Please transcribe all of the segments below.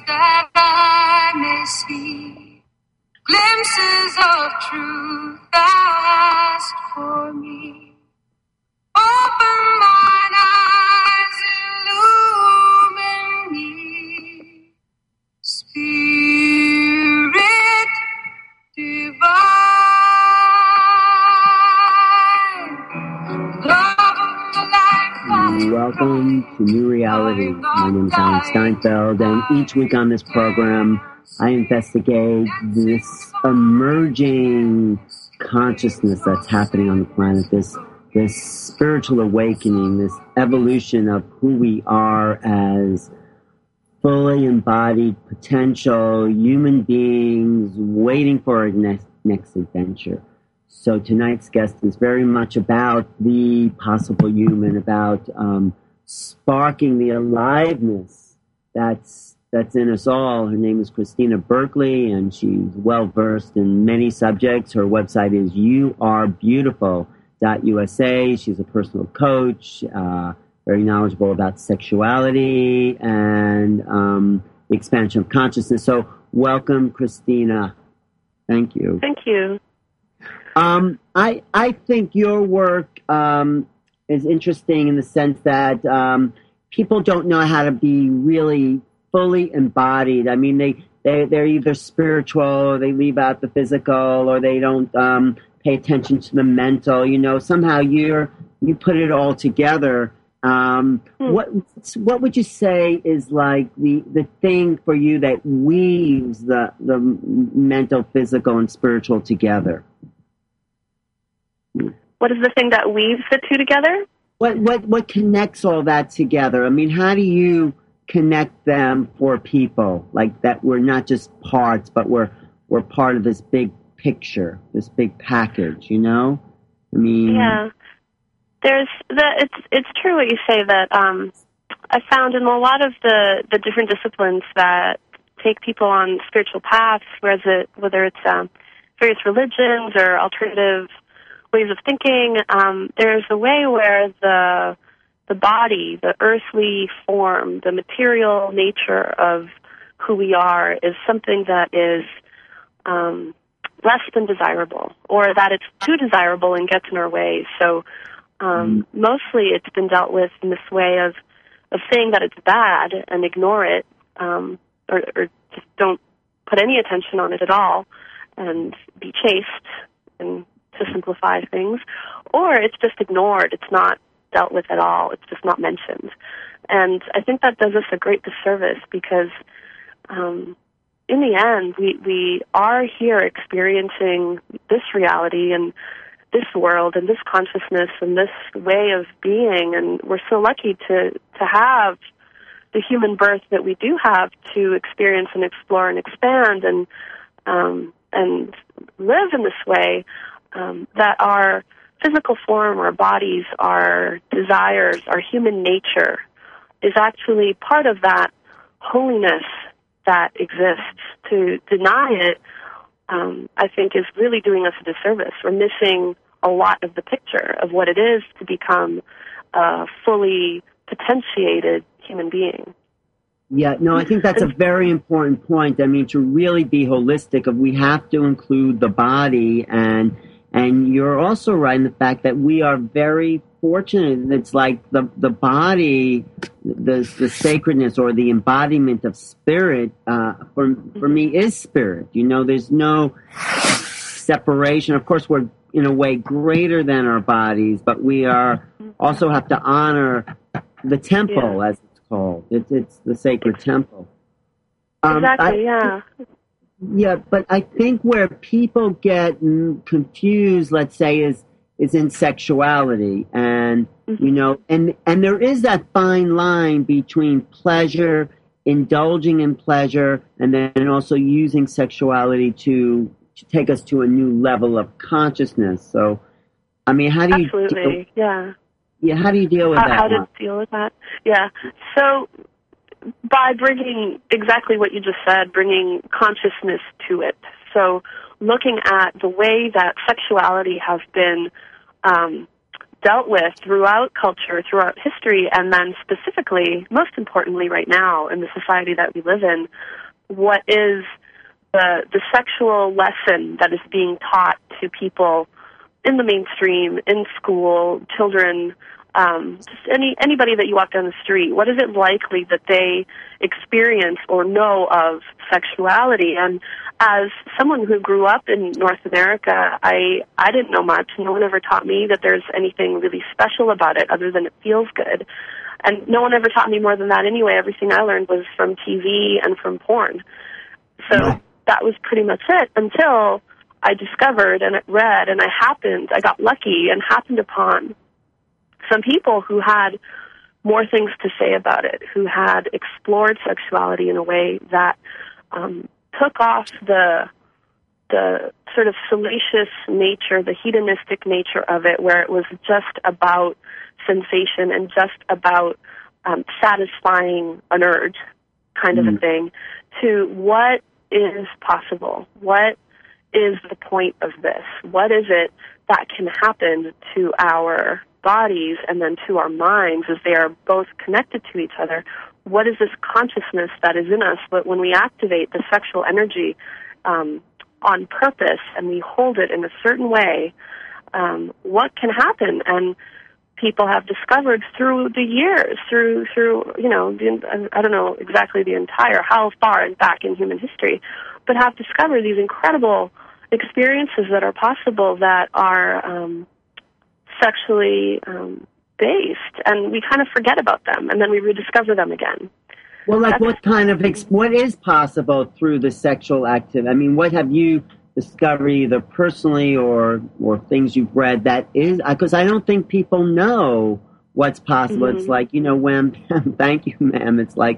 that I may see glimpses of truth thou hast for me. Open mine eyes, illumine me, Spirit divine, love of the life. Welcome to New Reality. My name is Alan Steinfeld, and each week on this program, I investigate this emerging consciousness that's happening on the planet, this spiritual awakening, this evolution of who we are as fully embodied potential human beings waiting for our next adventure. So tonight's guest is very much about the possible human, about sparking the aliveness that's in us all. Her name is Christina Berkeley, and she's well-versed in many subjects. Her website is youarebeautiful.usa. She's a personal coach, very knowledgeable about sexuality and the expansion of consciousness. So welcome, Christina. Thank you. Thank you. I think your work is interesting in the sense that people don't know how to be really fully embodied. I mean, they're either spiritual, or they leave out the physical, or they don't pay attention to the mental. You know, somehow you put it all together. What would you say is like the thing for you that weaves the mental, physical, and spiritual together? What is the thing that weaves the two together? What connects all that together? I mean, how do you connect them for people like that? We're not just parts, but we're part of this big picture, this big package. You know, I mean, yeah. It's true what you say that I found in a lot of the different disciplines that take people on spiritual paths, whether it's various religions or alternative ways of thinking, there's a way where the body, the earthly form, the material nature of who we are is something that is less than desirable, or that it's too desirable and gets in our way. So mostly it's been dealt with in this way of saying that it's bad and ignore it, or just don't put any attention on it at all and be chaste, and to simplify things, or it's just ignored. It's not dealt with at all. It's just not mentioned. And I think that does us a great disservice because in the end, we are here experiencing this reality and this world and this consciousness and this way of being, and we're so lucky to have the human birth that we do have to experience and explore and expand and live in this way. That our physical form, our bodies, our desires, our human nature is actually part of that holiness that exists. To deny it, I think, is really doing us a disservice. We're missing a lot of the picture of what it is to become a fully potentiated human being. Yeah, no, I think that's a very important point. I mean, to really be holistic, we have to include the body, and you're also right in the fact that we are very fortunate. It's like the body, the sacredness or the embodiment of spirit, for me is spirit. You know, there's no separation. Of course, we're in a way greater than our bodies, but we also have to honor the temple, as it's called. It's the sacred temple. Exactly, yeah. Yeah, but I think where people get confused, let's say, is in sexuality, and you know, and there is that fine line between pleasure, indulging in pleasure, and then also using sexuality to take us to a new level of consciousness. So, I mean, how do you how do you deal with that? How to deal with that? Yeah. So, by bringing exactly what you just said, bringing consciousness to it. So looking at the way that sexuality has been dealt with throughout culture, throughout history, and then specifically, most importantly right now in the society that we live in, what is the sexual lesson that is being taught to people in the mainstream, in school, children, just anybody that you walk down the street. What is it likely that they experience or know of sexuality? And as someone who grew up in North America, I didn't know much. No one ever taught me that there's anything really special about it other than it feels good. And no one ever taught me more than that anyway. Everything I learned was from TV and from porn. So that was pretty much it until I discovered and read and I got lucky and happened upon some people who had more things to say about it, who had explored sexuality in a way that took off the sort of salacious nature, the hedonistic nature of it, where it was just about sensation and just about satisfying an urge kind of a thing, to what is possible, what is the point of this, what is it that can happen to our bodies and then to our minds as they are both connected to each other. What is this consciousness that is in us? But when we activate the sexual energy on purpose and we hold it in a certain way, what can happen? And people have discovered through the years, through I don't know exactly the entire how far back in human history, but have discovered these incredible experiences that are possible that are sexually based, and we kind of forget about them, and then we rediscover them again. Well, like what is possible through the sexual activity? I mean, what have you discovered either personally or things you've read that is, because I don't think people know what's possible. It's like, Wham, thank you, ma'am. It's like,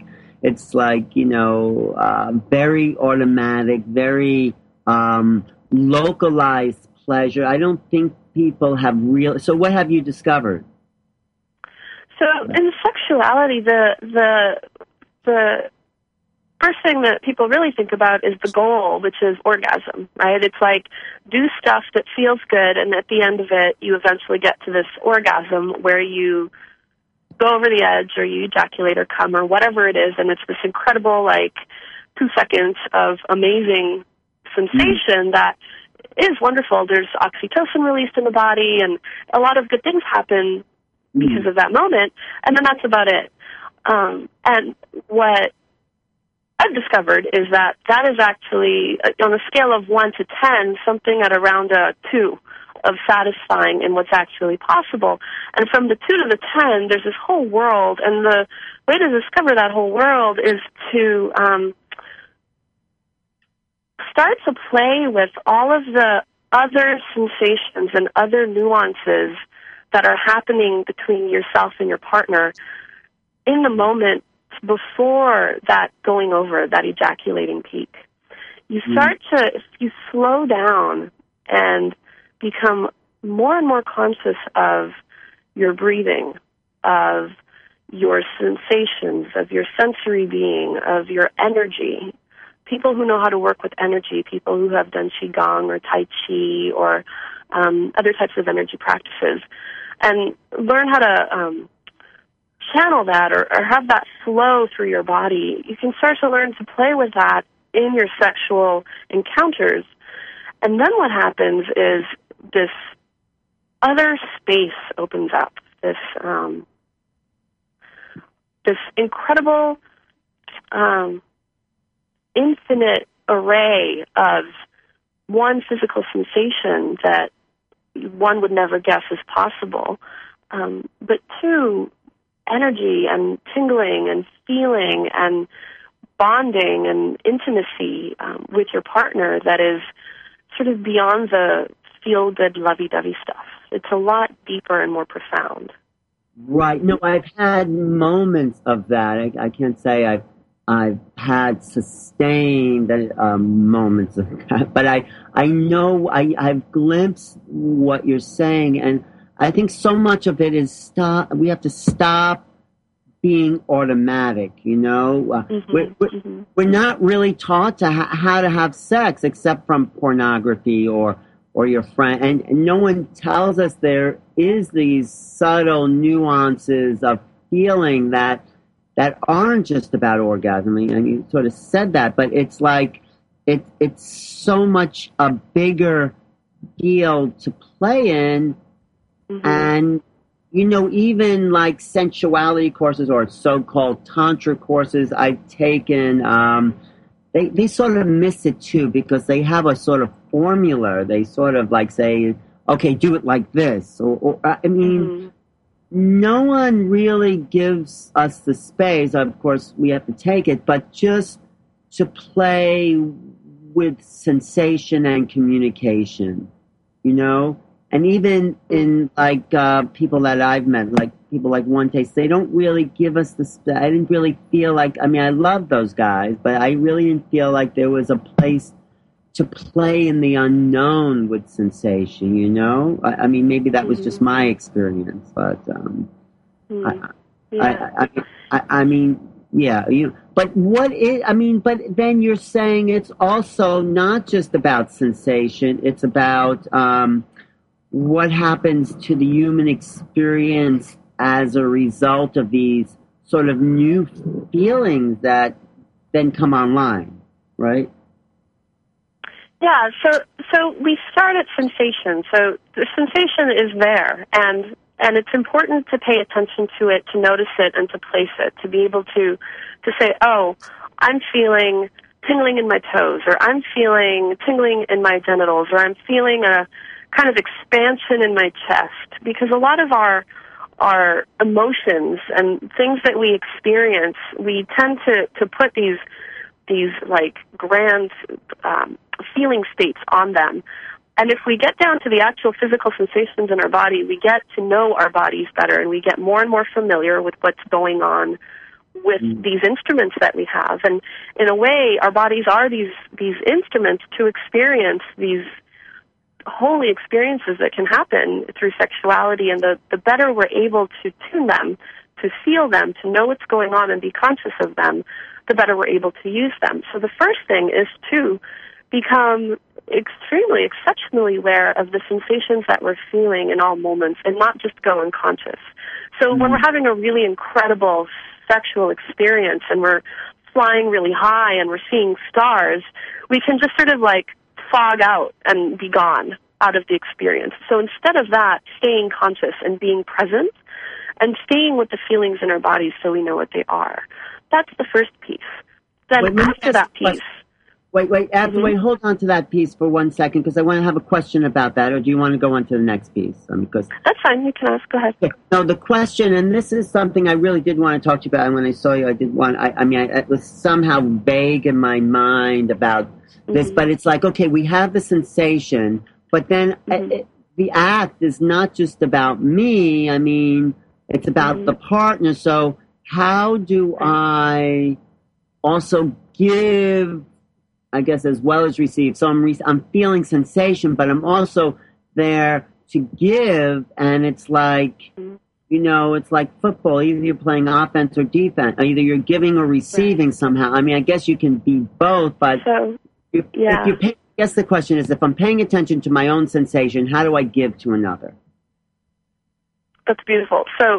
very automatic, very localized pleasure. I don't think people have so what have you discovered? So in sexuality, the first thing that people really think about is the goal, which is orgasm, right? It's like, do stuff that feels good, and at the end of it, you eventually get to this orgasm where you go over the edge or you ejaculate or come or whatever it is, and it's this incredible, 2 seconds of amazing sensation that is wonderful. There's oxytocin released in the body, and a lot of good things happen because of that moment, and then that's about it. And what I've discovered is that is actually, on a scale of 1 to 10, something at around a 2 of satisfying in what's actually possible. And from the 2 to the 10, there's this whole world, and the way to discover that whole world is to start to play with all of the other sensations and other nuances that are happening between yourself and your partner in the moment before that going over, that ejaculating peak. You start to, if you slow down and become more and more conscious of your breathing, of your sensations, of your sensory being, of your energy. People who know how to work with energy, people who have done Qigong or Tai Chi or other types of energy practices, and learn how to channel that or have that flow through your body, you can start to learn to play with that in your sexual encounters. And then what happens is this other space opens up, this incredible infinite array of one physical sensation that one would never guess is possible, but two, energy and tingling and feeling and bonding and intimacy with your partner that is sort of beyond the feel-good, lovey-dovey stuff. It's a lot deeper and more profound. Right. No, I've had moments of that. I can't say I've had sustained moments of that, but I know I've glimpsed what you're saying, and I think so much of it is we have to stop being automatic, We're not really taught to how to have sex except from pornography or or your friend, and no one tells us there is these subtle nuances of feeling that aren't just about orgasm. And you sort of said that, but it's like it's so much a bigger deal to play in. Mm-hmm. And, even like sensuality courses or so-called tantra courses I've taken, they sort of miss it too, because they have a sort of formula. They sort of like say, okay, do it like this. Mm-hmm. No one really gives us the space. Of course, we have to take it, but just to play with sensation and communication, And even in like people that I've met, like people like One Taste, they don't really give us I didn't really feel like, I love those guys, but I really didn't feel like there was a place to play in the unknown with sensation, maybe that was just my experience, but but but then you're saying it's also not just about sensation, it's about what happens to the human experience as a result of these sort of new feelings that then come online, right? Yeah, so we start at sensation. So the sensation is there, and it's important to pay attention to it, to notice it, and to place it, to be able to say, oh, I'm feeling tingling in my toes, or I'm feeling tingling in my genitals, or I'm feeling a kind of expansion in my chest, because a lot of our emotions and things that we experience, we tend to put these like grand feeling states on them. And if we get down to the actual physical sensations in our body, we get to know our bodies better, and we get more and more familiar with what's going on with these instruments that we have. And in a way, our bodies are these instruments to experience these holy experiences that can happen through sexuality, and the better we're able to tune them, to feel them, to know what's going on and be conscious of them, the better we're able to use them. So the first thing is to become extremely, exceptionally aware of the sensations that we're feeling in all moments, and not just go unconscious. So when we're having a really incredible sexual experience and we're flying really high and we're seeing stars, we can just sort of like fog out and be gone out of the experience. So instead of that, staying conscious and being present and staying with the feelings in our bodies so we know what they are. That's the first piece. Then after that piece... Wait, hold on to that piece for 1 second, because I want to have a question about that, or do you want to go on to the next piece? Because that's fine, you can ask, go ahead. Okay. No, the question, and this is something I really did want to talk to you about, and when I saw you, it was somehow vague in my mind about this, but it's like, okay, we have the sensation, but then the act is not just about me, it's about the partner, so how do I also give, I guess, as well as receive? So I'm feeling sensation, but I'm also there to give, and it's like, it's like football. Either you're playing offense or defense. Either you're giving or receiving somehow. I guess you can be both, but if you pay, I guess the question is, if I'm paying attention to my own sensation, how do I give to another? That's beautiful. So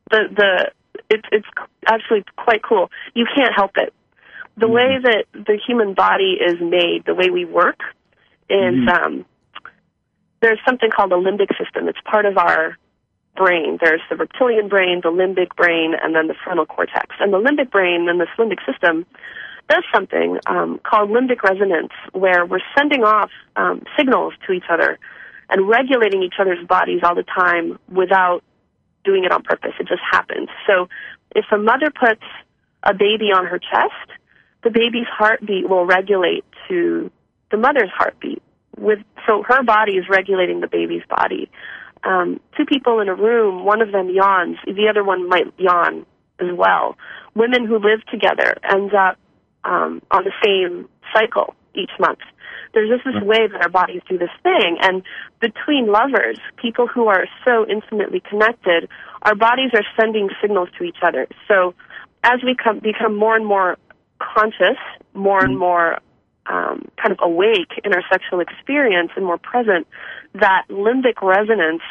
it's actually quite cool. You can't help it. The way that the human body is made, the way we work, is there's something called the limbic system. It's part of our brain. There's the reptilian brain, the limbic brain, and then the frontal cortex. And the limbic brain and this limbic system does something called limbic resonance, where we're sending off signals to each other and regulating each other's bodies all the time without doing it on purpose. It just happens. So if a mother puts a baby on her chest, the baby's heartbeat will regulate to the mother's heartbeat. So her body is regulating the baby's body. Two people in a room, one of them yawns, the other one might yawn as well. Women who live together end up on the same cycle each month. There's just this way that our bodies do this thing. And between lovers, people who are so intimately connected, our bodies are sending signals to each other. So as we become more and more conscious, more and more kind of awake in our sexual experience and more present, that limbic resonance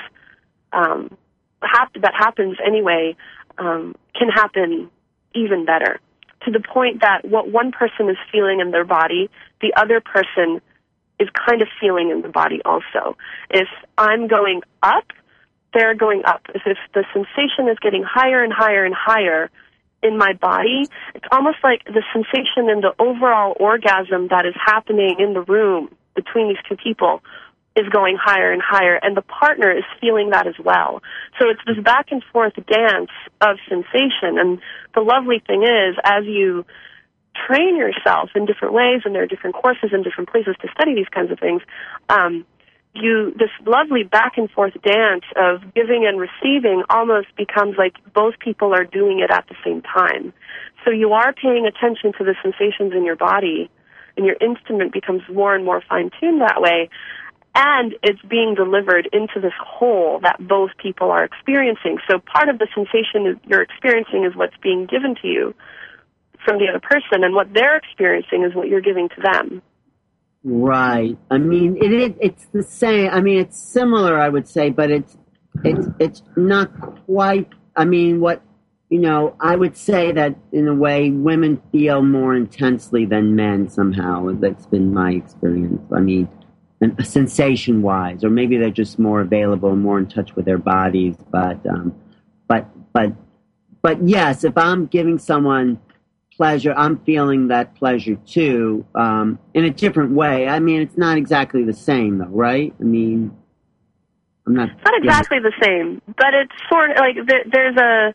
that happens anyway can happen even better, to the point that what one person is feeling in their body, the other person is kind of feeling in the body also. If I'm going up, they're going up. If the sensation is getting higher and higher and higher in my body, it's almost like the sensation and the overall orgasm that is happening in the room between these two people is going higher and higher, and the partner is feeling that as well. So it's this back and forth dance of sensation, and the lovely thing is, as you train yourself in different ways, and there are different courses and different places to study these kinds of things, this lovely back and forth dance of giving and receiving almost becomes like both people are doing it at the same time. So you are paying attention to the sensations in your body, and your instrument becomes more and more fine-tuned that way, and it's being delivered into this whole that both people are experiencing. So part of the sensation you're experiencing is what's being given to you from the other person, and what they're experiencing is what you're giving to them. Right. I mean, it's the same. I mean, it's similar, I would say, but it's not quite. I mean, I would say that in a way, women feel more intensely than men somehow. That's been my experience. I mean, sensation-wise, or maybe they're just more available, more in touch with their bodies. But yes, if I'm giving someone pleasure, I'm feeling that pleasure too, in a different way. I mean, it's not exactly the same, though, right? I mean, I'm not. It's not exactly the same, but it's sort of like there's a,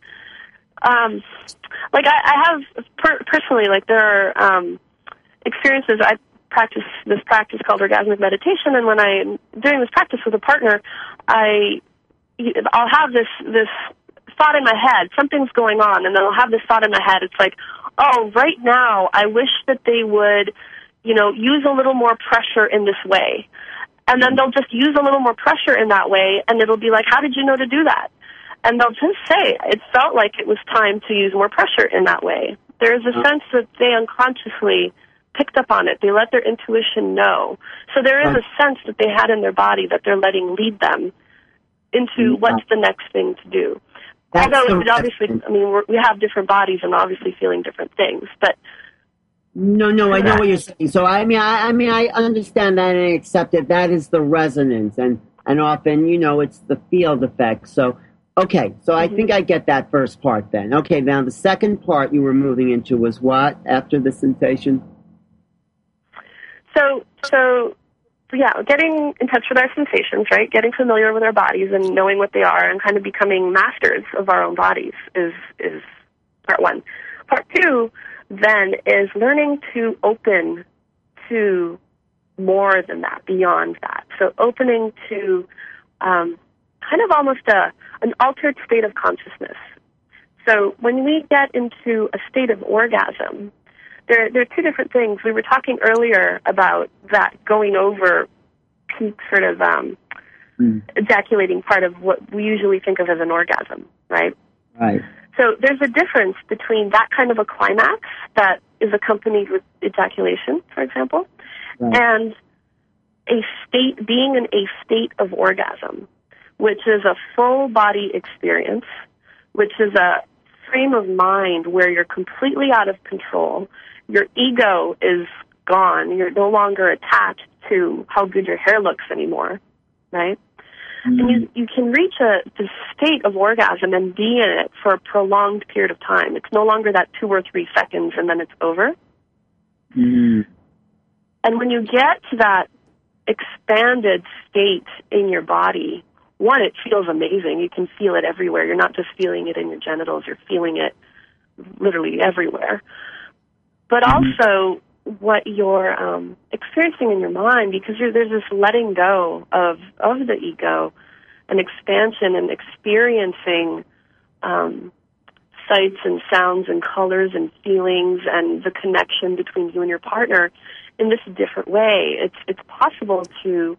like I have personally, like there are experiences. I practice this practice called orgasmic meditation, and when I'm doing this practice with a partner, I'll have this thought in my head. Something's going on, and then I'll have this thought in my head. It's like, oh, right now, I wish that they would, use a little more pressure in this way. And then they'll just use a little more pressure in that way, and it'll be like, how did you know to do that? And they'll just say, it felt like it was time to use more pressure in that way. There's a sense that they unconsciously picked up on it. They let their intuition know. So there is a sense that they had in their body that they're letting lead them into what's the next thing to do. Although, obviously, I mean, we have different bodies and obviously feeling different things, but... No, I know what you're saying. So, I understand that and I accept it. That is the resonance, and often, it's the field effect. So, okay, so I think I get that first part then. Okay, now the second part you were moving into was what after the sensation? So, getting in touch with our sensations, right? Getting familiar with our bodies and knowing what they are and kind of becoming masters of our own bodies is part one. Part two, then, is learning to open to more than that, beyond that. So opening to kind of almost an altered state of consciousness. So when we get into a state of orgasm, there are two different things. We were talking earlier about that going over peak sort of ejaculating part of what we usually think of as an orgasm, right? Right. So there's a difference between that kind of a climax that is accompanied with ejaculation, for example, and being in a state of orgasm, which is a full body experience, which is a frame of mind where you're completely out of control. Your ego is gone. You're no longer attached to how good your hair looks anymore, right? And you can reach this state of orgasm and be in it for a prolonged period of time. It's no longer that 2 or 3 seconds and then it's over. And when you get to that expanded state in your body, one, it feels amazing. You can feel it everywhere. You're not just feeling it in your genitals. You're feeling it literally everywhere. But also what you're experiencing in your mind, because there's this letting go of the ego and expansion and experiencing sights and sounds and colors and feelings and the connection between you and your partner in this different way. It's possible to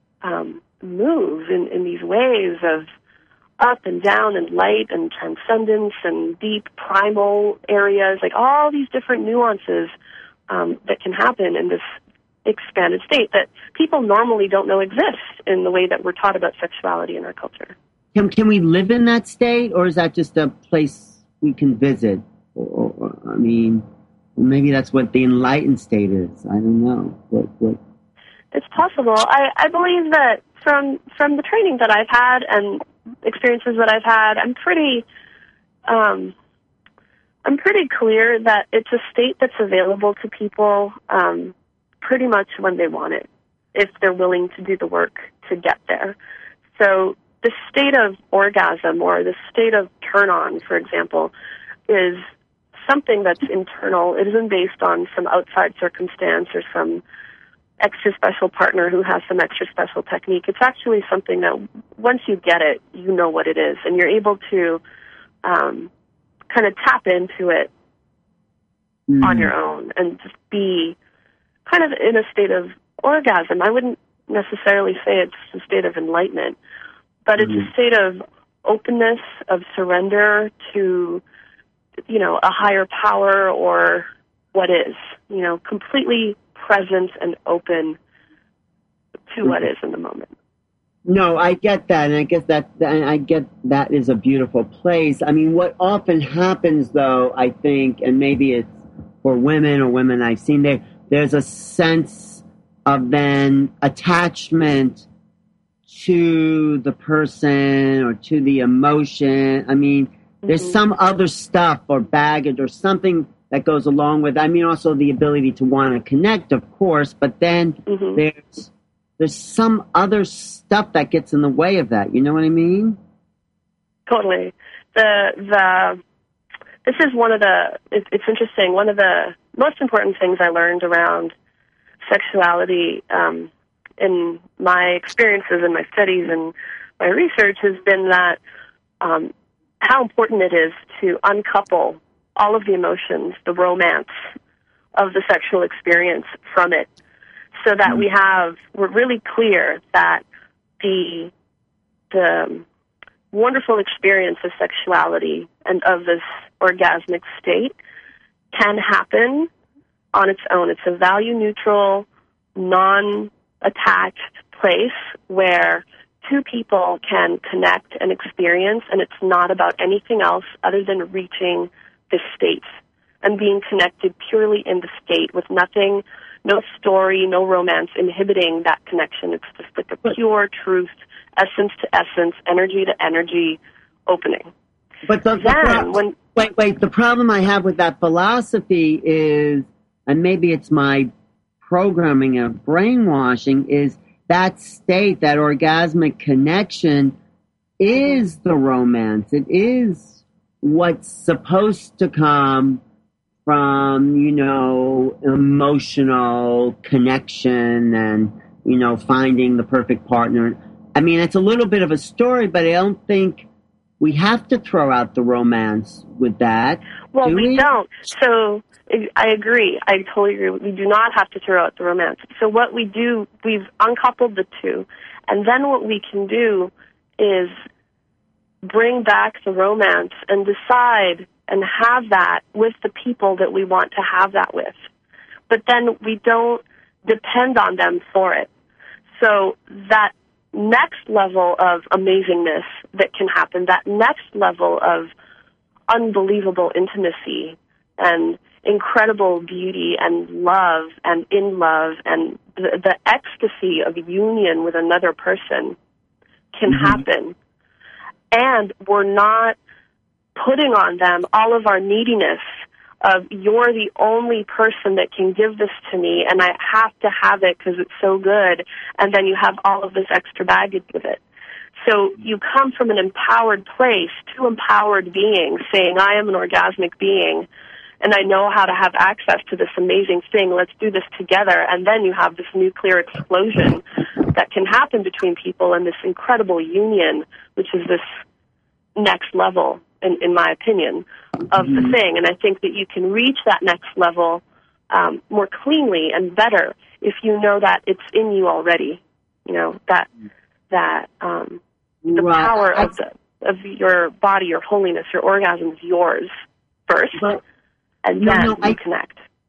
move in these ways of up and down and light and transcendence and deep primal areas, like all these different nuances that can happen in expanded state that people normally don't know exists in the way that we're taught about sexuality in our culture. Can we live in that state, or is that just a place we can visit? Or I mean, maybe that's what the enlightened state is. I don't know. What? It's possible. I believe that from the training that I've had and experiences that I've had, I'm pretty clear that it's a state that's available to people pretty much when they want it, if they're willing to do the work to get there. So the state of orgasm or the state of turn-on, for example, is something that's internal. It isn't based on some outside circumstance or some extra special partner who has some extra special technique. It's actually something that once you get it, you know what it is, and you're able to kind of tap into it on your own and just be kind of in a state of orgasm. I wouldn't necessarily say it's a state of enlightenment, but it's a state of openness, of surrender to, a higher power or what is, completely present and open to what is in the moment. No, I get that, and I get that is a beautiful place. I mean, what often happens, though, I think, and maybe it's for women or women I've seen, there's a sense of then attachment to the person or to the emotion. I mean, there's some other stuff or baggage or something that goes along with, also the ability to want to connect, of course, but then there's some other stuff that gets in the way of that. You know what I mean? Totally. This is it's interesting, one of the most important things I learned around sexuality in my experiences and my studies and my research has been that how important it is to uncouple all of the emotions, the romance of the sexual experience from it, so that we're really clear that the wonderful experience of sexuality and of this orgasmic state can happen on its own. It's a value-neutral, non-attached place where two people can connect and experience, and it's not about anything else other than reaching this state and being connected purely in the state with nothing, no story, no romance inhibiting that connection. It's just like a pure truth, essence to essence, energy to energy opening. But the problem I have with that philosophy is, and maybe it's my programming of brainwashing, is that state, that orgasmic connection is the romance. It is what's supposed to come from, emotional connection and, finding the perfect partner. I mean, it's a little bit of a story, but I don't think we have to throw out the romance with that. Well, we don't. So I agree. I totally agree. We do not have to throw out the romance. So what we do, we've uncoupled the two. And then what we can do is bring back the romance and decide and have that with the people that we want to have that with. But then we don't depend on them for it. So that next level of amazingness that can happen, that next level of unbelievable intimacy and incredible beauty and love and in love and the ecstasy of union with another person can happen. And we're not putting on them all of our neediness of, you're the only person that can give this to me and I have to have it because it's so good, and then you have all of this extra baggage with it. So you come from an empowered place, two empowered beings saying, I am an orgasmic being and I know how to have access to this amazing thing. Let's do this together. And then you have this nuclear explosion that can happen between people and this incredible union, which is this next level, in my opinion, of the thing. And I think that you can reach that next level more cleanly and better if you know that it's in you already. The power of your body, your holiness, your orgasm is yours first. And then you connect.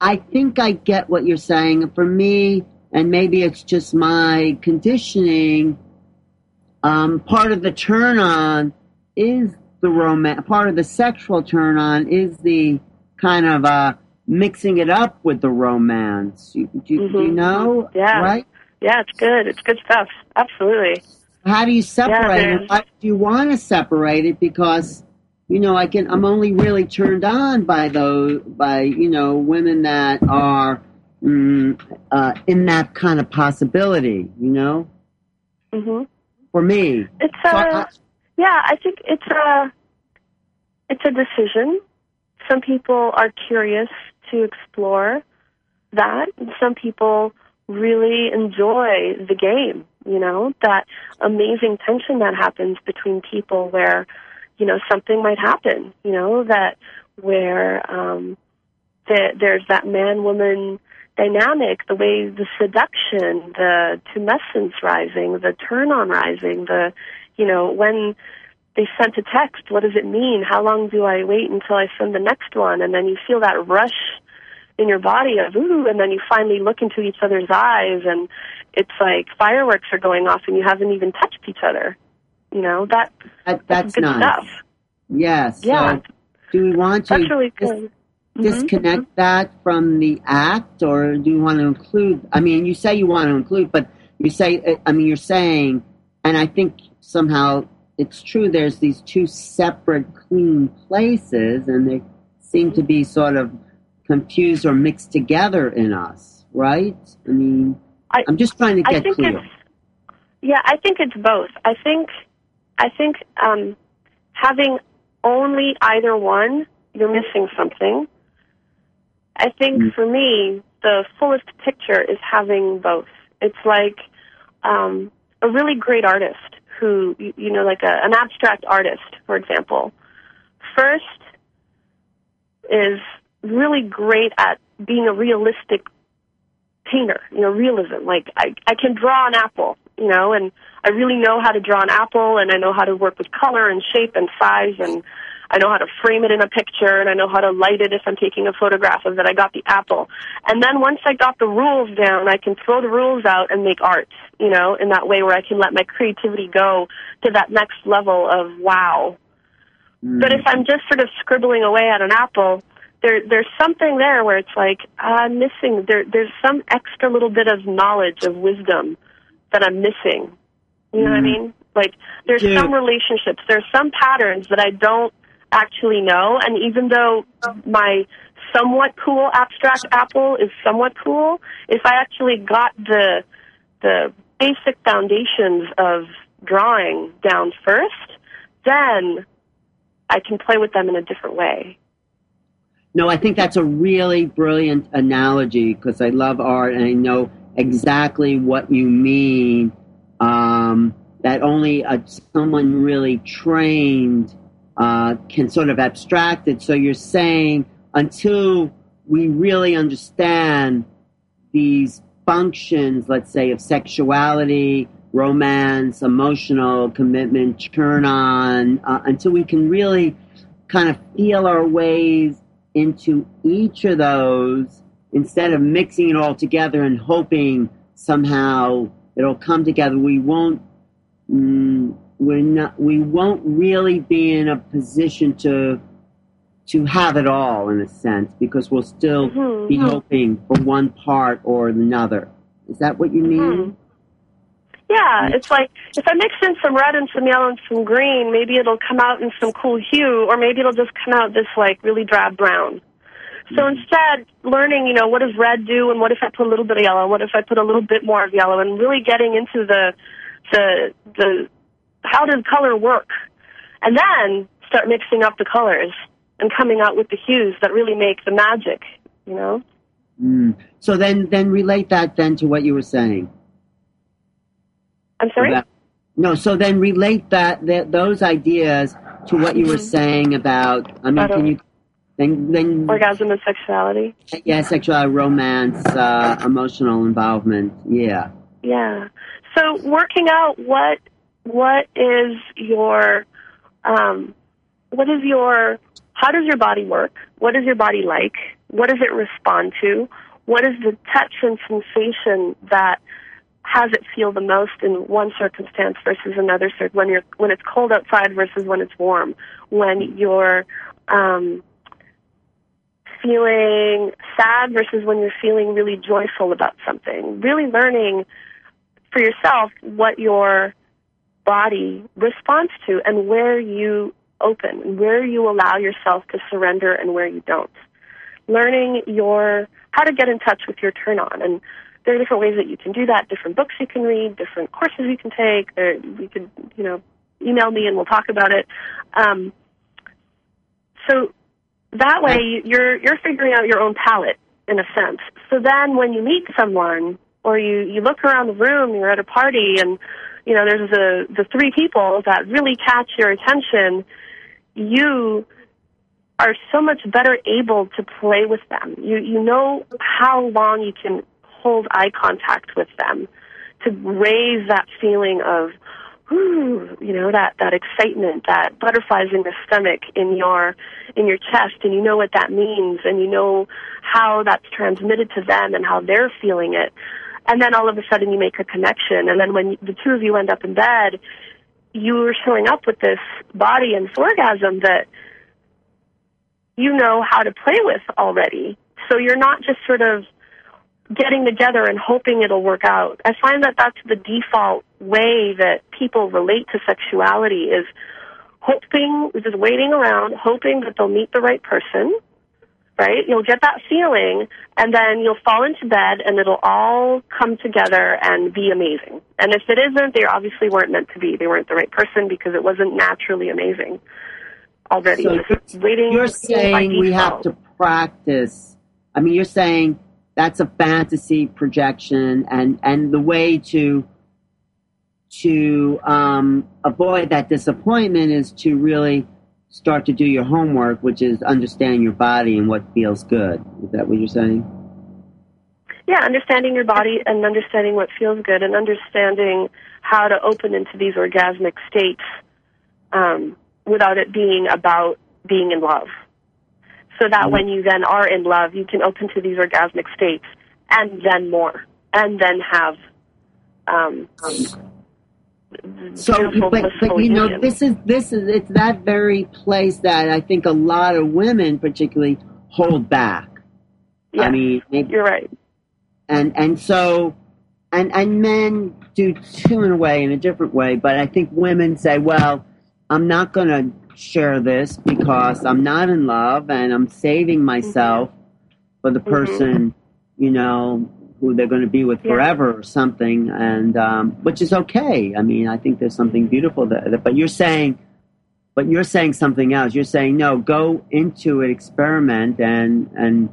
I think I get what you're saying. For me, and maybe it's just my conditioning, part of the turn on is the romance. Part of the sexual turn on is the kind of mixing it up with the romance. Do you know? Yeah. Right? Yeah, it's good. It's good stuff. Absolutely. How do you separate it? Why do you want to separate it? Because, I'm only really turned on by women that are in that kind of possibility, Mm-hmm. For me. It's I think it's a decision. Some people are curious to explore that, and some people really enjoy the game, that amazing tension that happens between people where, something might happen, that where there's that man-woman dynamic, the way the seduction, the tumescence rising, the turn-on rising, when they sent a text, what does it mean? How long do I wait until I send the next one? And then you feel that rush in your body of, ooh, and then you finally look into each other's eyes, and it's like fireworks are going off, and you haven't even touched each other. That's good nice stuff. Yes. Yeah. So do we want to really good. disconnect that from the act, or do you want to include? I mean, you say you want to include, but you're saying, and I think somehow it's true. There's these two separate, clean places, and they seem to be sort of confused or mixed together in us, right? I mean, I'm just trying to get clear. I think it's both. I think having only either one, you're missing something. I think for me, the fullest picture is having both. It's like a really great artist who, like an abstract artist, for example, first is really great at being a realistic painter, realism. Like, I can draw an apple, and I really know how to draw an apple, and I know how to work with color and shape and size, and I know how to frame it in a picture, and I know how to light it if I'm taking a photograph of that I got the apple. And then once I got the rules down, I can throw the rules out and make art, in that way where I can let my creativity go to that next level of wow. But if I'm just sort of scribbling away at an apple, there's something there where it's like, I'm missing, there's some extra little bit of knowledge, of wisdom that I'm missing. You know what I mean? Like, there's some relationships, there's some patterns that I don't actually know, and even though my somewhat cool abstract apple is somewhat cool, if I actually got the basic foundations of drawing down first, then I can play with them in a different way. No, I think that's a really brilliant analogy, because I love art and I know exactly what you mean, that only someone really trained can sort of abstract it. So you're saying until we really understand these functions, let's say, of sexuality, romance, emotional commitment, turn on, until we can really kind of feel our ways into each of those, instead of mixing it all together and hoping somehow it'll come together, we won't really be in a position to have it all, in a sense, because we'll still be hoping for one part or another. Is that what you mean? Yeah, it's like, if I mix in some red and some yellow and some green, maybe it'll come out in some cool hue, or maybe it'll just come out this, like, really drab brown. So instead, learning, what does red do, and what if I put a little bit of yellow, and what if I put a little bit more of yellow, and really getting into the how does color work, and then start mixing up the colors and coming out with the hues that really make the magic, So then relate that then to what you were saying. I'm sorry? So then relate those ideas to what you were saying about, can you... Then orgasm and sexuality. Yeah, sexuality, romance, emotional involvement. Yeah. Yeah. So working out what is your how does your body work? What is your body like? What does it respond to? What is the touch and sensation that has it feel the most in one circumstance versus another? When it's cold outside versus when it's warm, when you're feeling sad versus when you're feeling really joyful about something. Really learning for yourself what your body responds to and where you open and where you allow yourself to surrender and where you don't. Learning how to get in touch with your turn on. And there are different ways that you can do that, different books you can read, different courses you can take. You could, email me and we'll talk about it. So that way you're figuring out your own palette in a sense. So then when you meet someone or you look around the room, you're at a party and, there's the three people that really catch your attention, you are so much better able to play with them. You know how long you can hold eye contact with them to raise that feeling of, that excitement, that butterflies in your stomach, in your chest, and you know what that means, and you know how that's transmitted to them and how they're feeling it. And then all of a sudden you make a connection, and then when the two of you end up in bed, you are showing up with this body and this orgasm that you know how to play with already. So you're not just sort of getting together and hoping it'll work out. I find that that's the default way that people relate to sexuality, is hoping, just waiting around, hoping that they'll meet the right person, right? You'll get that feeling, and then you'll fall into bed, and it'll all come together and be amazing. And if it isn't, they obviously weren't meant to be. They weren't the right person because it wasn't naturally amazing already. So you're saying we have to practice. I mean, you're saying that's a fantasy projection, and the way to avoid that disappointment is to really start to do your homework, which is understanding your body and what feels good. Is that what you're saying? Yeah, understanding your body and understanding what feels good and understanding how to open into these orgasmic states without it being about being in love. So that when you then are in love, you can open to these orgasmic states and then more, and then have this is it's that very place that I think a lot of women particularly hold back. Yeah, I mean, you're right. And so men do too in a way, in a different way, but I think women say, well, I'm not going to share this because I'm not in love and I'm saving myself for the person, who they're going to be with forever or something, and which is okay. I mean, I think there's something beautiful there. But you're saying something else. You're saying, no, go into it, experiment, and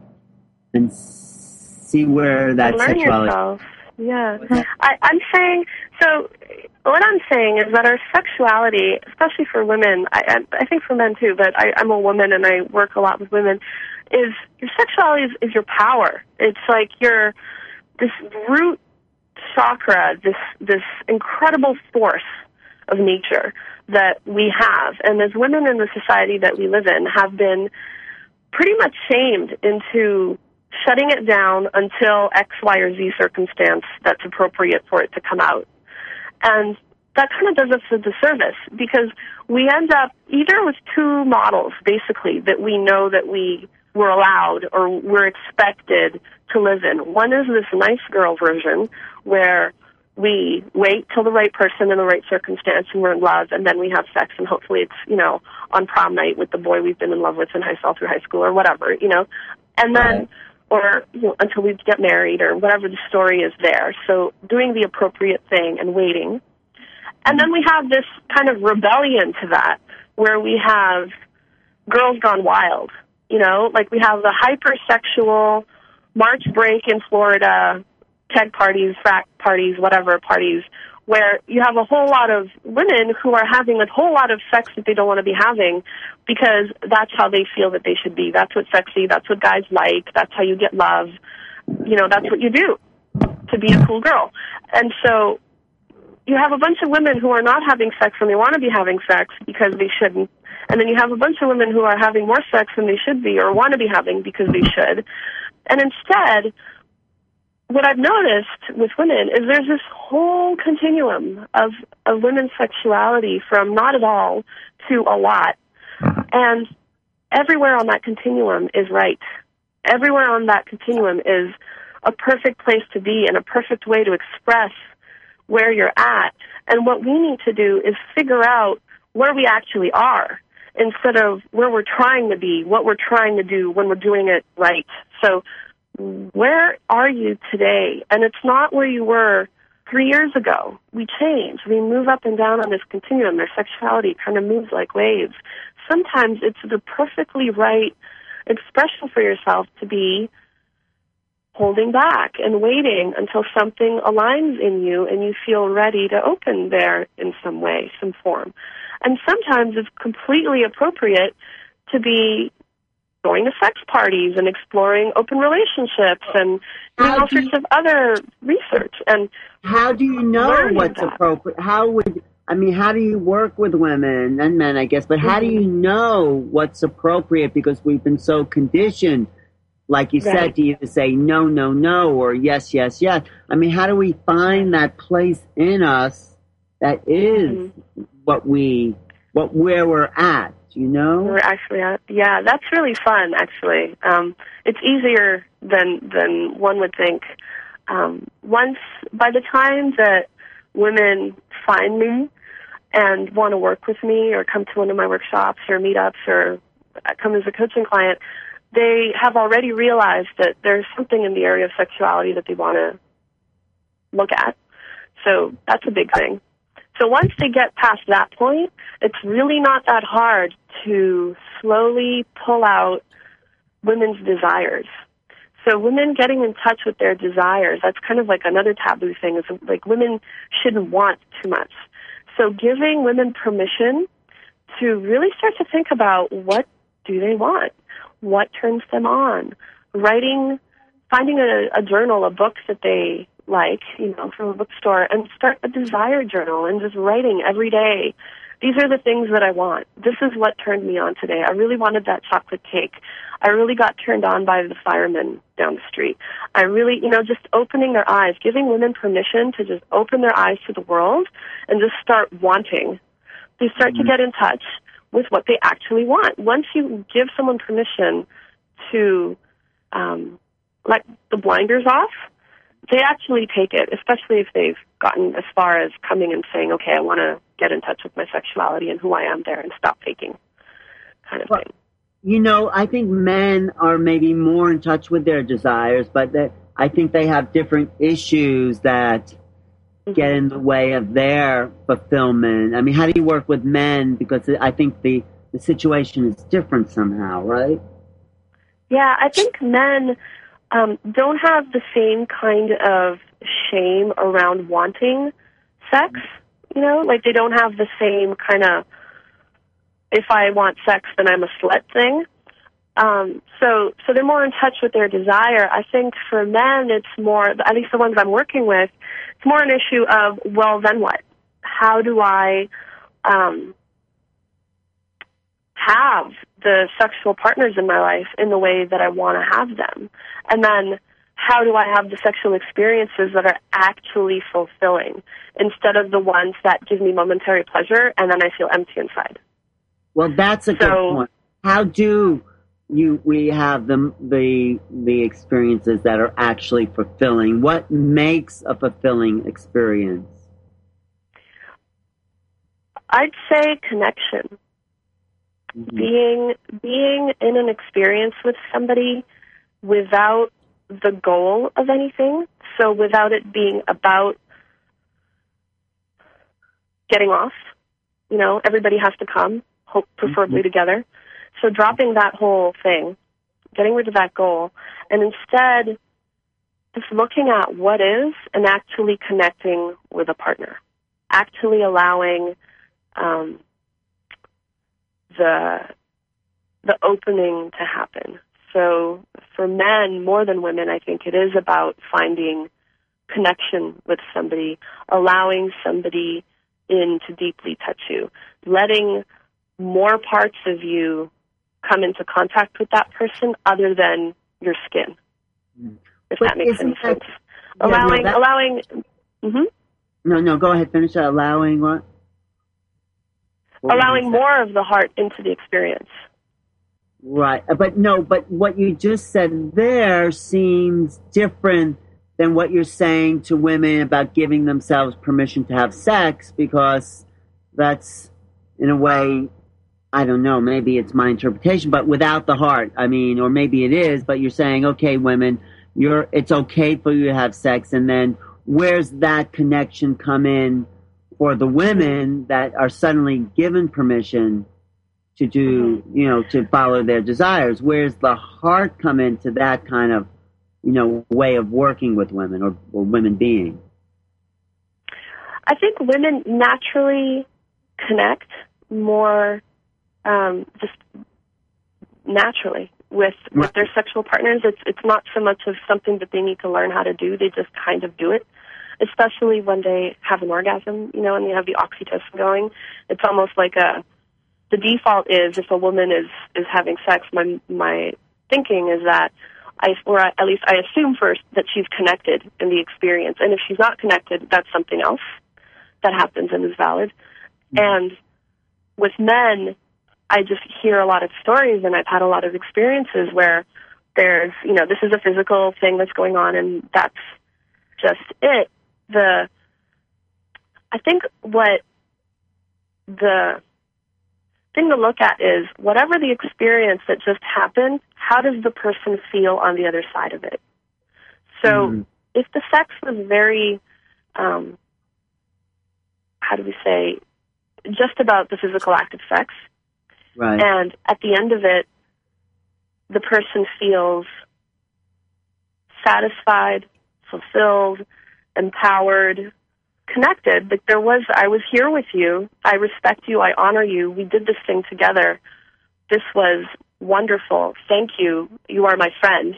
see where that learn sexuality. Yourself. Yeah, I'm saying so. What I'm saying is that our sexuality, especially for women, I think for men too, but I'm a woman and I work a lot with women, is your sexuality is your power. It's like this root chakra, this incredible force of nature that we have. And as women in the society that we live in have been pretty much shamed into shutting it down until X, Y, or Z circumstance that's appropriate for it to come out. And that kind of does us a disservice because we end up either with two models, basically, that we know that we were allowed or we're expected to live in. One is this nice girl version where we wait till the right person in the right circumstance and we're in love, and then we have sex, and hopefully it's, on prom night with the boy we've been in love with in through high school or whatever, and then, or until we get married or whatever the story is there. So doing the appropriate thing and waiting. And then we have this kind of rebellion to that where we have girls gone wild, like we have the hypersexual March break in Florida, keg parties, frat parties, whatever parties, where you have a whole lot of women who are having a whole lot of sex that they don't want to be having because that's how they feel that they should be. That's what's sexy. That's what guys like. That's how you get love. That's what you do to be a cool girl. And so you have a bunch of women who are not having sex when they want to be having sex because they shouldn't. And then you have a bunch of women who are having more sex than they should be or want to be having because they should. And instead, what I've noticed with women is there's this whole continuum of women's sexuality from not at all to a lot. And everywhere on that continuum is right. Everywhere on that continuum is a perfect place to be and a perfect way to express where you're at. And what we need to do is figure out where we actually are instead of where we're trying to be, what we're trying to do when we're doing it right. So where are you today? And it's not where you were 3 years ago. We change. We move up and down on this continuum. Their sexuality kind of moves like waves. Sometimes it's the perfectly right expression for yourself to be holding back and waiting until something aligns in you and you feel ready to open there in some way, some form. And sometimes it's completely appropriate to be going to sex parties and exploring open relationships and doing all sorts of other research. And how do you know what's appropriate? How do you work with women and men, I guess, but how do you know what's appropriate? Because we've been so conditioned, like you said, to either say no, no, no, or yes, yes, yes. I mean, how do we find that place in us that is where we're at, you know? We're actually at, yeah, that's really fun, actually. It's easier than one would think. By the time that women find me and want to work with me or come to one of my workshops or meetups or come as a coaching client, they have already realized that there's something in the area of sexuality that they want to look at. So that's a big thing. So once they get past that point, it's really not that hard to slowly pull out women's desires. So women getting in touch with their desires, that's kind of like another taboo thing, is like women shouldn't want too much. So giving women permission to really start to think about what do they want, what turns them on, finding a journal, a book that they like, from a bookstore, and start a desire journal and just writing every day. These are the things that I want. This is what turned me on today. I really wanted that chocolate cake. I really got turned on by the fireman down the street. I really, just opening their eyes, giving women permission to just open their eyes to the world and just start wanting. They start to get in touch with what they actually want. Once you give someone permission to let the blinders off, they actually take it, especially if they've gotten as far as coming and saying, okay, I want to get in touch with my sexuality and who I am there and stop faking, kind of thing. I think men are maybe more in touch with their desires, but I think they have different issues that get in the way of their fulfillment. I mean, how do you work with men? Because I think the situation is different somehow, right? Yeah, I think men don't have the same kind of shame around wanting sex, like they don't have the same kind of, if I want sex, then I'm a slut thing. So they're more in touch with their desire. I think for men, it's more, at least the ones I'm working with, it's more an issue of, well, then what? How do I have the sexual partners in my life in the way that I want to have them? And then how do I have the sexual experiences that are actually fulfilling instead of the ones that give me momentary pleasure and then I feel empty inside? Well, that's a good point. How do we have the experiences that are actually fulfilling? What makes a fulfilling experience? I'd say connection. Mm-hmm. Being in an experience with somebody without the goal of anything, so without it being about getting off, everybody has to come, preferably together. So dropping that whole thing, getting rid of that goal, and instead just looking at what is and actually connecting with a partner, actually allowing the opening to happen. So for men, more than women, I think it is about finding connection with somebody, allowing somebody in to deeply touch you, letting more parts of you come into contact with that person other than your skin, if that makes any sense. Allowing. No, go ahead, finish that. Allowing what? Allowing more of the heart into the experience. Right. But what you just said there seems different than what you're saying to women about giving themselves permission to have sex, because that's, in a way, I don't know, maybe it's my interpretation, but without the heart. I mean, or maybe it is, but you're saying, okay, women, it's okay for you to have sex, and then where's that connection come in for the women that are suddenly given permission to do, to follow their desires? Where's the heart come into that kind of, way of working with women or women being? I think women naturally connect more, just naturally with their sexual partners. It's not so much of something that they need to learn how to do. They just kind of do it, especially when they have an orgasm, and they have the oxytocin going. It's almost like the default is, if a woman is having sex, my thinking is that or at least I assume first that she's connected in the experience. And if she's not connected, that's something else that happens and is valid. And with men, I just hear a lot of stories, and I've had a lot of experiences where there's, this is a physical thing that's going on, and that's just it. I think what the thing to look at is, whatever the experience that just happened, how does the person feel on the other side of it? So if the sex was very, how do we say, just about the physical act of sex, right, and at the end of it, the person feels satisfied, fulfilled, empowered, connected. Like I was here with you. I respect you. I honor you. We did this thing together. This was wonderful. Thank you. You are my friend.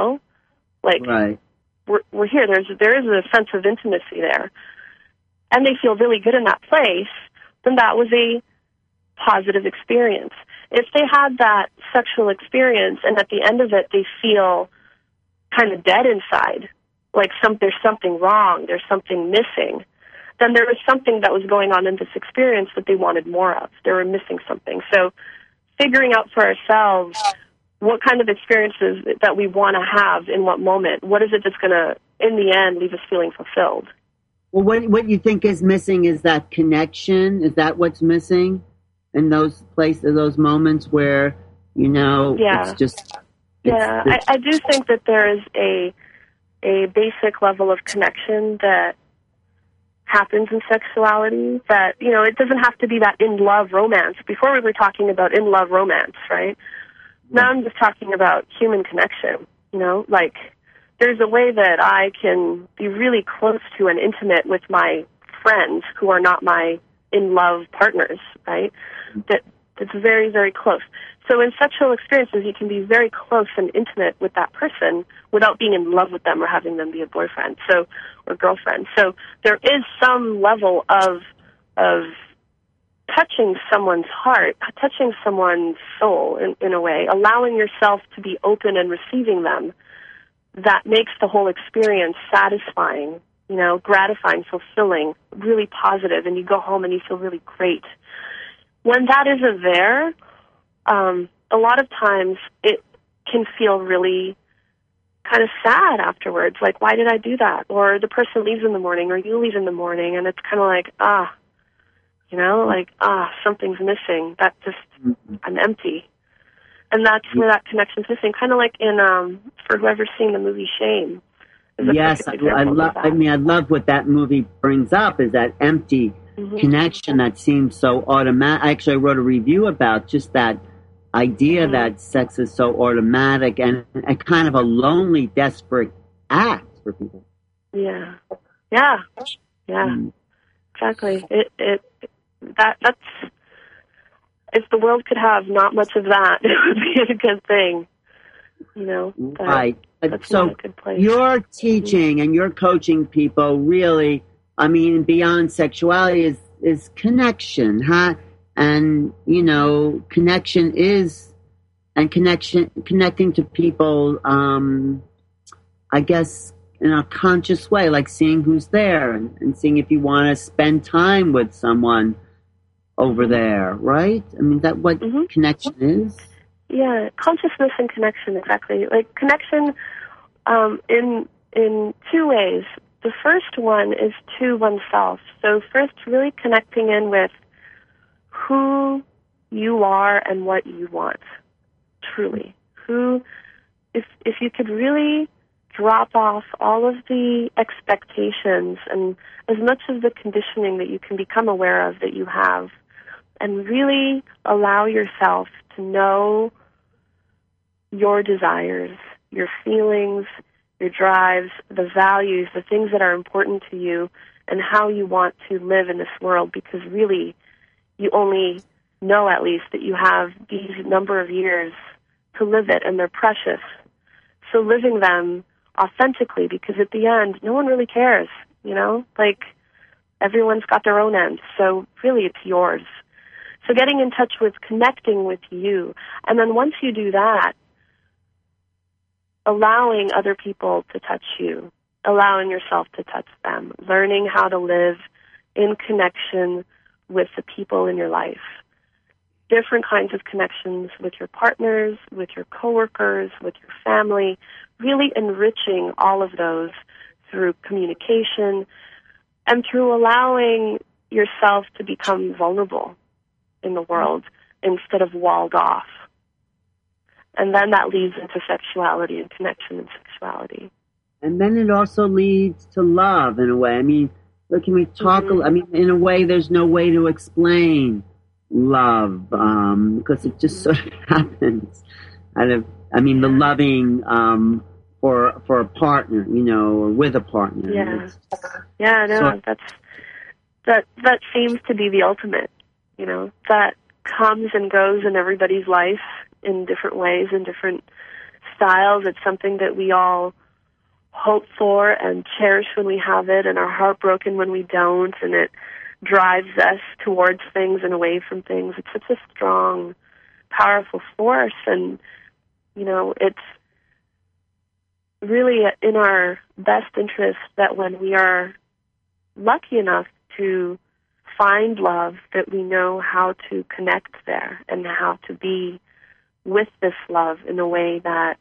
Right. We're here. There is a sense of intimacy there, and they feel really good in that place. Then that was a positive experience. If they had that sexual experience and at the end of it they feel kind of dead inside, like there's something wrong, there's something missing, then there was something that was going on in this experience that they wanted more of. They were missing something. So figuring out for ourselves what kind of experiences that we want to have in what moment, what is it that's going to, in the end, leave us feeling fulfilled? Well, what you think is missing is that connection. Is that what's missing in those places, those moments where, it's just... I do think that there is a basic level of connection that happens in sexuality, that, it doesn't have to be that in-love romance. Before we were talking about in-love romance, right? Now I'm just talking about human connection, like there's a way that I can be really close to and intimate with my friends who are not my in-love partners, right? That's very, very close. So in sexual experiences, you can be very close and intimate with that person without being in love with them or having them be a boyfriend or girlfriend. So there is some level of touching someone's heart, touching someone's soul in a way, allowing yourself to be open and receiving them. That makes the whole experience satisfying, gratifying, fulfilling, really positive, and you go home and you feel really great. When that isn't there, a lot of times it can feel really kind of sad afterwards, like, why did I do that? Or the person leaves in the morning, or you leave in the morning, and it's kind of like, something's missing. That just, I'm empty. And that's where that connection's missing, kind of like in, for whoever's seen the movie Shame. Yes, I love what that movie brings up, is that empty connection that seems so automatic. Actually, I wrote a review about just that idea that sex is so automatic and kind of a lonely, desperate act for people. Yeah, exactly. That's if the world could have not much of that, it would be a good thing. Right. That's so not a good place. You're teaching and you're coaching people really, beyond sexuality is connection, huh? And, you know, connection is, and connecting to people, I guess, in a conscious way, like seeing who's there and seeing if you want to spend time with someone over there, right? I mean, that what connection is? Yeah, consciousness and connection, exactly. Like connection in two ways. The first one is to oneself. So first, really connecting in with who you are and what you want, truly. If you could really drop off all of the expectations and as much of the conditioning that you can become aware of that you have, and really allow yourself to know your desires, your feelings, your drives, the values, the things that are important to you, and how you want to live in this world, because really you only know, at least, that you have these number of years to live it, and they're precious. So living them authentically, because at the end, no one really cares, you know? Like, everyone's got their own end, so really it's yours. So getting in touch with connecting with you, and then once you do that, allowing other people to touch you, allowing yourself to touch them, learning how to live in connection with the people in your life. Different kinds of connections with your partners, with your coworkers, with your family, really enriching all of those through communication and through allowing yourself to become vulnerable in the world instead of walled off. And then that leads into sexuality and connection and sexuality. And then it also leads to love in a way. I mean, look, can we talk, I mean, in a way, there's no way to explain love, because it just sort of happens out of, I mean, the loving, for a partner, you know, or with a partner. Yeah. No, so, that seems to be the ultimate, you know, that comes and goes in everybody's life in different ways, in different styles. It's something that we all hope for and cherish when we have it, and are heartbroken when we don't, and it drives us towards things and away from things. It's such a strong, powerful force, and, you know, it's really in our best interest that when we are lucky enough to find love, that we know how to connect there and how to be with this love in a way that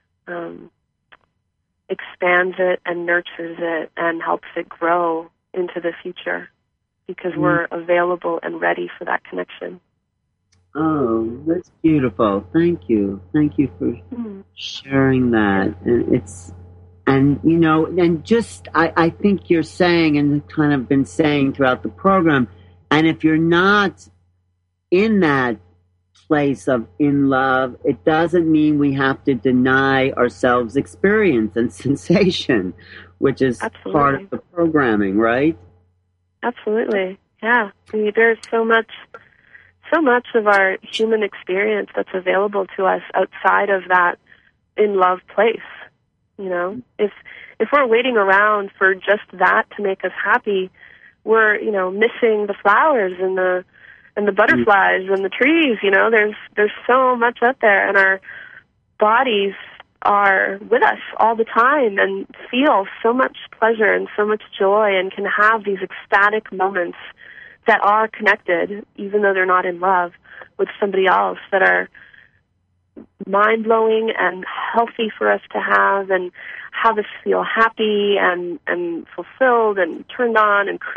expands it and nurtures it and helps it grow into the future, because we're available and ready for that connection. Oh, that's beautiful. Thank you. Thank you for sharing that. And you know, and just, I think you're saying, and kind of been saying throughout the program, and if you're not in that place of in love, it doesn't mean we have to deny ourselves experience and sensation, which is part of the programming, right? Absolutely. Yeah. I mean, there's so much of our human experience that's available to us outside of that in love place. You know, if we're waiting around for just that to make us happy, we're, you know, missing the flowers and the butterflies and the trees. You know, there's so much out there, and our bodies are with us all the time and feel so much pleasure and so much joy, and can have these ecstatic moments that are connected, even though they're not in love, with somebody else, that are mind-blowing and healthy for us to have, and have us feel happy and fulfilled and turned on. And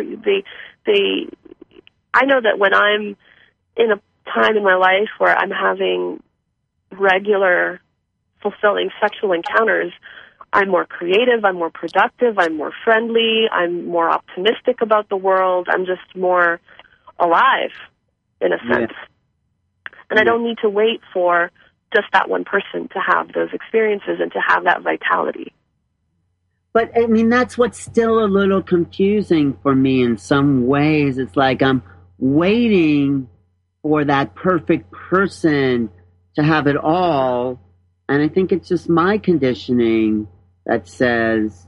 I know that when I'm in a time in my life where I'm having regular, fulfilling sexual encounters, I'm more creative, I'm more productive, I'm more friendly, I'm more optimistic about the world, I'm just more alive, in a sense. And I don't need to wait for just that one person to have those experiences and to have that vitality. But, I mean, that's what's still a little confusing for me in some ways. It's like I'm waiting for that perfect person to have it all, and I think it's just my conditioning that says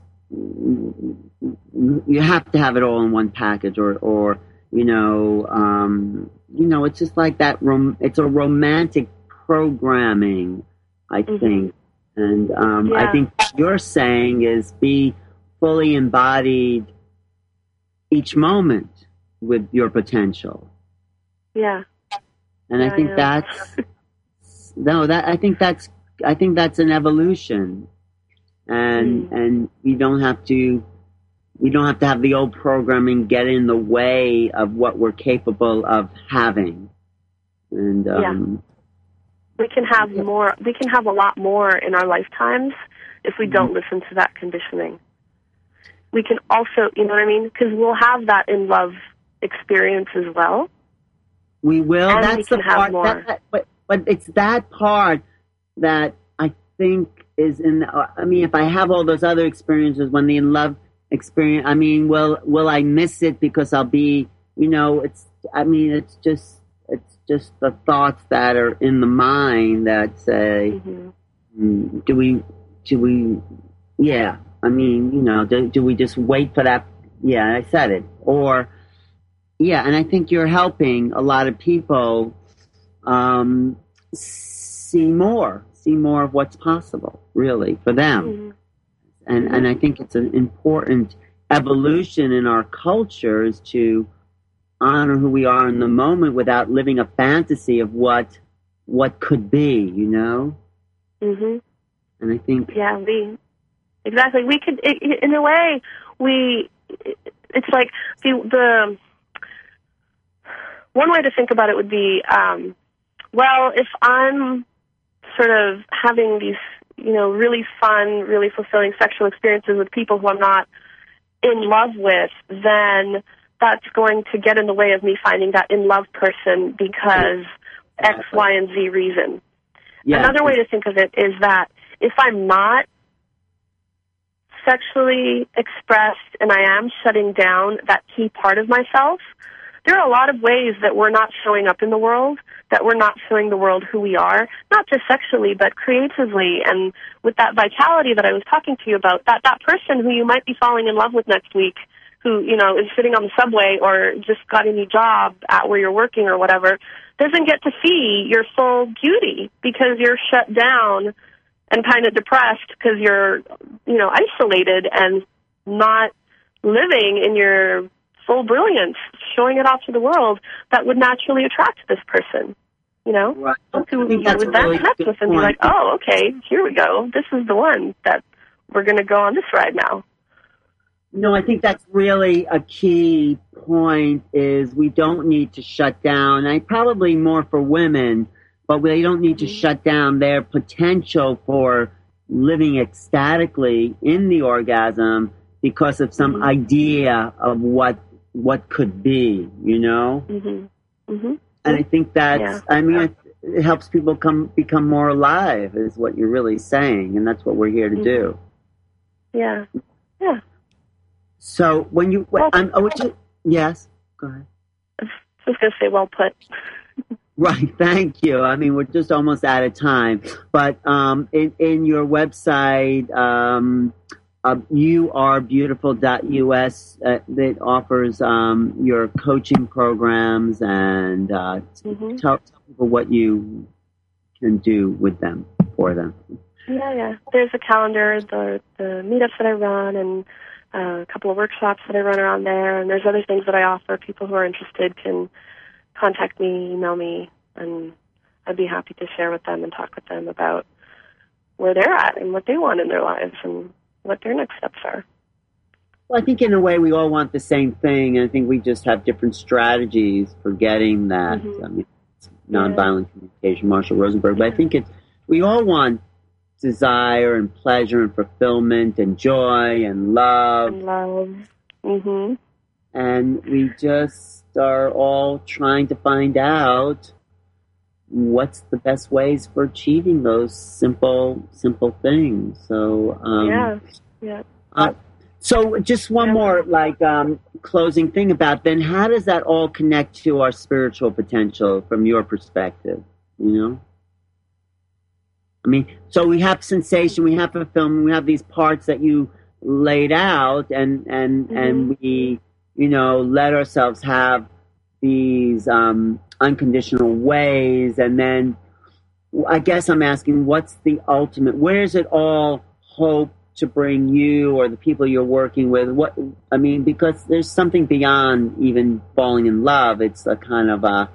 you have to have it all in one package, or you know, it's just like that. It's a romantic programming, I think. And I think what you're saying is be fully embodied each moment with your potential. Yeah. And I think I think that's an evolution. And we don't have to have the old programming get in the way of what we're capable of having. And we can have more. We can have a lot more in our lifetimes if we don't listen to that conditioning. We can also, you know what I mean? Because we'll have that in love experience as well. We will. And that's we can the have part. more. But it's that part that I think is in. I mean, if I have all those other experiences, when the in love experience, I mean, will I miss it because I'll be, it's. I mean, it's just the thoughts that are in the mind that say, do we? Yeah. I mean, do we just wait for that? Yeah, I said it. Or, yeah, and I think you're helping a lot of people see more of what's possible, really, for them. And I think it's an important evolution in our cultures to honor who we are in the moment without living a fantasy of what could be, And I think... Yeah, exactly. We could, in a way, it's like the one way to think about it would be, well, if I'm sort of having these, really fun, really fulfilling sexual experiences with people who I'm not in love with, then that's going to get in the way of me finding that in love person because X, Y, and Z reason. Yeah. Another way to think of it is that if I'm not sexually expressed and I am shutting down that key part of myself, there are a lot of ways that we're not showing up in the world, that we're not showing the world who we are, not just sexually, but creatively, and with that vitality that I was talking to you about, that person who you might be falling in love with next week, who, is sitting on the subway or just got a new job at where you're working or whatever, doesn't get to see your full beauty because you're shut down and kind of depressed because you're, isolated and not living in your full brilliance, showing it off to the world that would naturally attract this person, Right. who would then connect with and be like, oh, okay, here we go. This is the one that we're going to go on this ride now. No, I think that's really a key point is we don't need to shut down. Probably more for women, but we don't need to shut down their potential for living ecstatically in the orgasm because of some idea of what could be, And I think that's, it helps people become more alive is what you're really saying. And that's what we're here to do. Yeah. Yeah. So when you, yes, go ahead. I was going to say, well put. Right, thank you. I mean, we're just almost out of time. But in your website, youarebeautiful.us, that offers your coaching programs and tell people what you can do with them, for them. Yeah. There's a calendar, the meetups that I run, and a couple of workshops that I run around there, and there's other things that I offer. People who are interested can contact me, email me, and I'd be happy to share with them and talk with them about where they're at and what they want in their lives and what their next steps are. Well, I think in a way we all want the same thing, and I think we just have different strategies for getting that. I mean, it's nonviolent communication, Marshall Rosenberg, but I think we all want desire and pleasure and fulfillment and joy and love. And we just are all trying to find out what's the best ways for achieving those simple things. So, so just one more closing thing about then how does that all connect to our spiritual potential from your perspective, I mean, so we have sensation, we have fulfillment, we have these parts that you laid out and we, let ourselves have these unconditional ways, and then I guess I'm asking, what's the ultimate? Where's it all hope to bring you or the people you're working with? Because there's something beyond even falling in love. It's a kind of a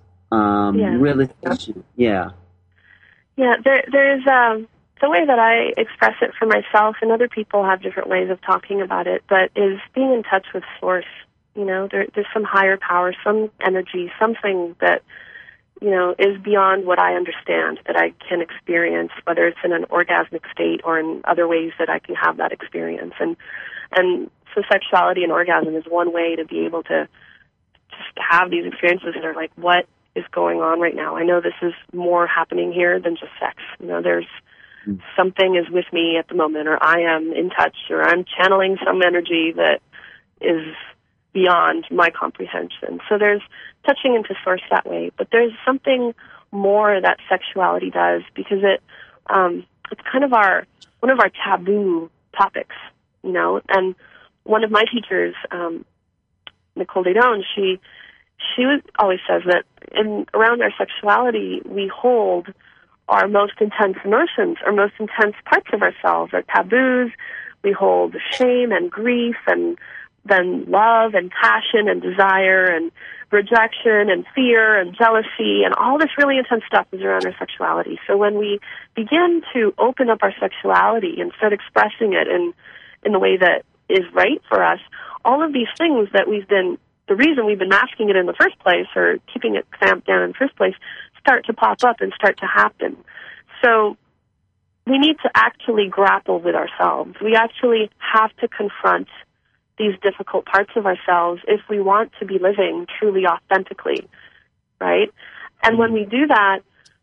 realization. Yeah. Yeah, there's the way that I express it for myself, and other people have different ways of talking about it, but is being in touch with Source. There's some higher power, some energy, something that, is beyond what I understand, that I can experience, whether it's in an orgasmic state or in other ways that I can have that experience. And so sexuality and orgasm is one way to be able to just have these experiences that are like, what is going on right now? I know this is more happening here than just sex. There's something is with me at the moment, or I am in touch, or I'm channeling some energy that is beyond my comprehension. So there's touching into Source that way, but there's something more that sexuality does, because it's kind of one of our taboo topics, and one of my teachers, Nicole Dedone, she always says that around our sexuality, we hold our most intense emotions, our most intense parts of ourselves, our taboos. We hold shame and grief, and then love and passion and desire and rejection and fear and jealousy, and all this really intense stuff is around our sexuality. So when we begin to open up our sexuality and start expressing it in the way that is right for us, all of these things that the reason we've been masking it in the first place, or keeping it clamped down in the first place, start to pop up and start to happen. So we need to actually grapple with ourselves. We actually have to confront these difficult parts of ourselves if we want to be living truly authentically, right? And when we do that,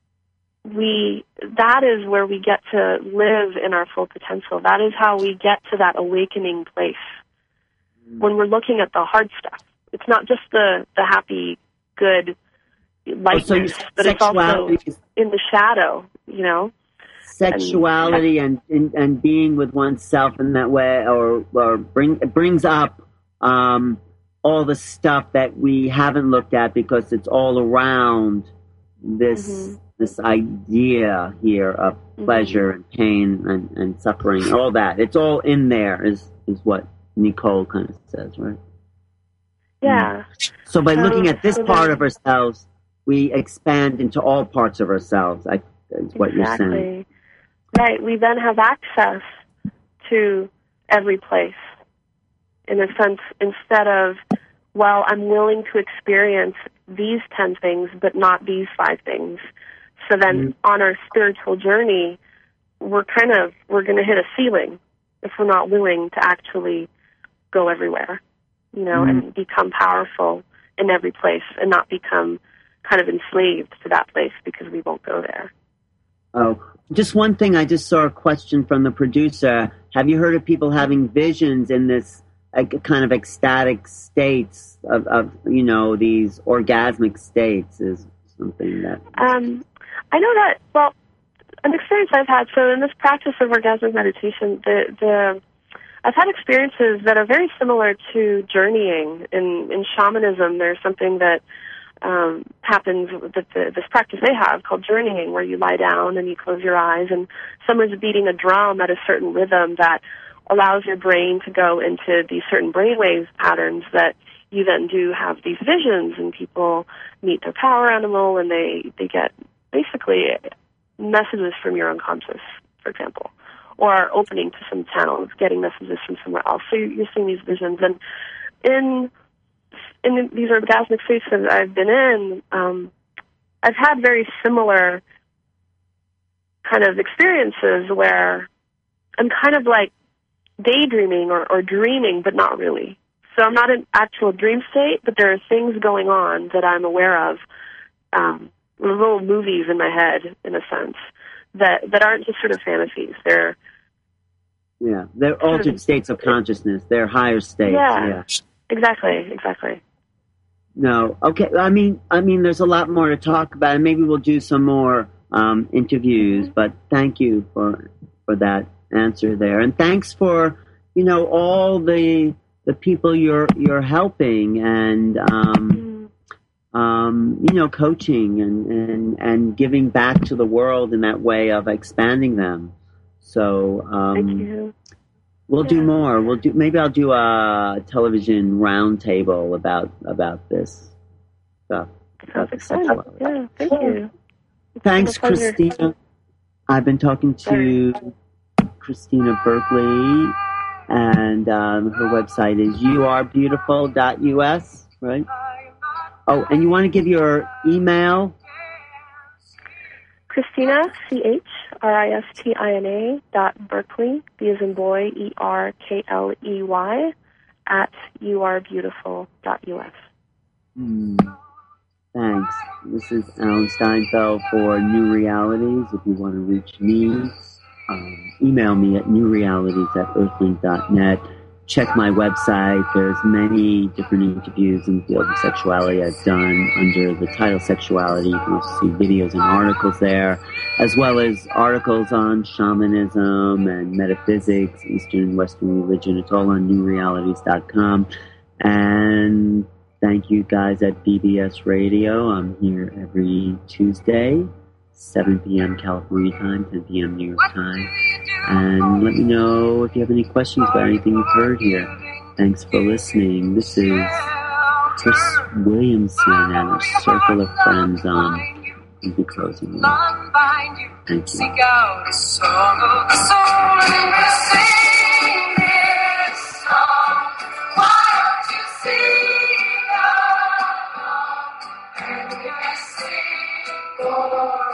that is where we get to live in our full potential. That is how we get to that awakening place. When we're looking at the hard stuff, it's not just the happy, good lightness, but it's also in the shadow, Sexuality and being with oneself in that way, or it brings up all the stuff that we haven't looked at, because it's all around this idea here of pleasure and pain and suffering, all that. It's all in there, is what Nicole kind of says, right? Yeah. So by looking at this part of ourselves, we expand into all parts of ourselves. Is what you're saying. Right. We then have access to every place, in a sense, instead of, well, I'm willing to experience these 10 things, but not these 5 things. So then on our spiritual journey, we're going to hit a ceiling if we're not willing to actually go everywhere, and become powerful in every place, and not become kind of enslaved to that place because we won't go there. Oh, just one thing. I just saw a question from the producer. Have you heard of people having visions in this kind of ecstatic states of these orgasmic states? Is something that I know that. Well, an experience I've had. So in this practice of orgasmic meditation, I've had experiences that are very similar to journeying. In shamanism, there's something that happens with this practice they have called journeying, where you lie down and you close your eyes, and someone's beating a drum at a certain rhythm that allows your brain to go into these certain brainwave patterns that you then do have these visions, and people meet their power animal, and they get basically messages from your unconscious, for example, or are opening to some channels, getting messages from somewhere else. So you're seeing these visions. And in these orgasmic states that I've been in, I've had very similar kind of experiences where I'm kind of like daydreaming or dreaming, but not really. So I'm not in actual dream state, but there are things going on that I'm aware of, little movies in my head, in a sense, that aren't just sort of fantasies. They're altered states of consciousness. They're higher states. Yeah. Exactly. No, okay. I mean, there's a lot more to talk about, and maybe we'll do some more interviews. But thank you for that answer there, and thanks for all the people you're helping, and coaching and giving back to the world in that way of expanding them. So Thank you. we'll do more. Maybe I'll do a television roundtable about this stuff. Sounds exciting. Yeah, thank you. Thanks, Christina. I've been talking to Christina Berkeley, and her website is youarebeautiful.us, right? Oh, and you want to give your email? Christina, CHRISTINA .Berkeley, B as in boy, ERKLEY, at youarebeautiful.us. Thanks. This is Alan Steinfeld for New Realities. If you want to reach me, email me at newrealities@earthlink.net. Check my website. There's many different interviews in the field of sexuality I've done under the title Sexuality. You can also see videos and articles there, as well as articles on shamanism and metaphysics, Eastern and Western religion. It's all on newrealities.com. And thank you guys at BBS Radio. I'm here every Tuesday, 7 p.m. California time, 10 p.m. New York time. And let me know if you have any questions about anything you've heard here. Thanks for listening. This is Chris Williamson and a circle of friends on the closing line. Thank you. Seek out a song of the soul and we sing this song. Why don't you sing along and we sing for